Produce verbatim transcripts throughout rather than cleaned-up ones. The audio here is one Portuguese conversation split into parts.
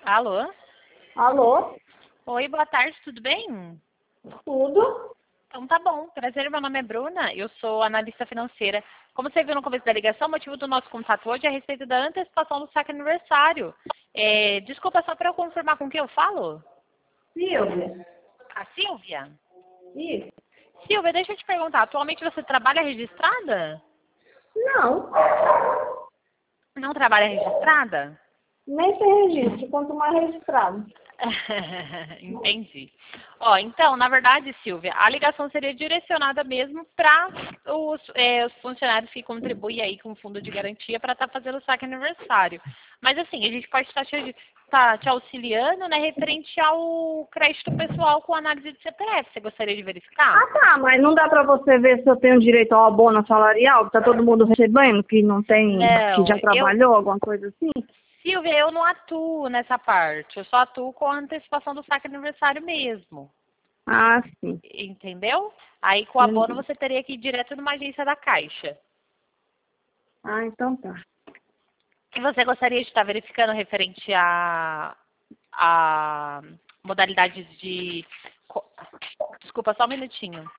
Alô? Alô? Oi, boa tarde, tudo bem? Tudo? Então tá bom, prazer, meu nome é Bruna, eu sou analista financeira. Como você viu no começo da ligação, o motivo do nosso contato hoje é a respeito da antecipação do saque aniversário. É, desculpa, só para eu confirmar com quem eu falo? Silvia? A Silvia? Isso? Silvia, deixa eu te perguntar, atualmente você trabalha registrada? Não. Não trabalha registrada? Nem sem registro, quanto mais registrado. Entendi. Ó, então, na verdade, Silvia, a ligação seria direcionada mesmo para os, é, os funcionários que contribuem aí com o fundo de garantia para estar fazendo o saque aniversário. Mas assim, a gente pode estar te, tá te auxiliando, né, referente ao crédito pessoal com análise de C P F. Você gostaria de verificar? Ah, tá, mas não dá pra você ver se eu tenho direito ao abono salarial, que tá todo mundo recebendo, que não tem, que Não, já eu, trabalhou, alguma coisa assim? Silvia, eu não atuo nessa parte. Eu só atuo com a antecipação do saque aniversário mesmo. Ah, sim. Entendeu? Aí com o abono Entendi. você teria que ir direto numa agência da Caixa. Ah, então tá. E você gostaria de estar verificando referente a, a modalidades de... co- Desculpa, só um minutinho.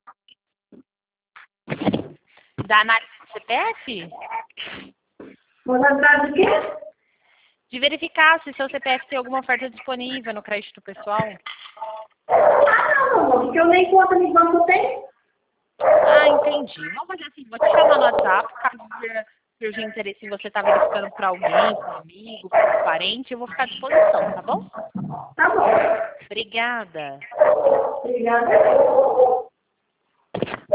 Da análise do C P F? Modalidade do quê? De verificar se seu C P F tem alguma oferta disponível no crédito pessoal. Ah, não, amor, porque eu nem conta de banco tenho. Ah, entendi. Vamos fazer assim, vou te chamar no WhatsApp, caso surgir interesse em você estar verificando para alguém, para um amigo, para um parente, eu vou ficar à disposição, tá bom? Tá bom. Obrigada. Obrigada.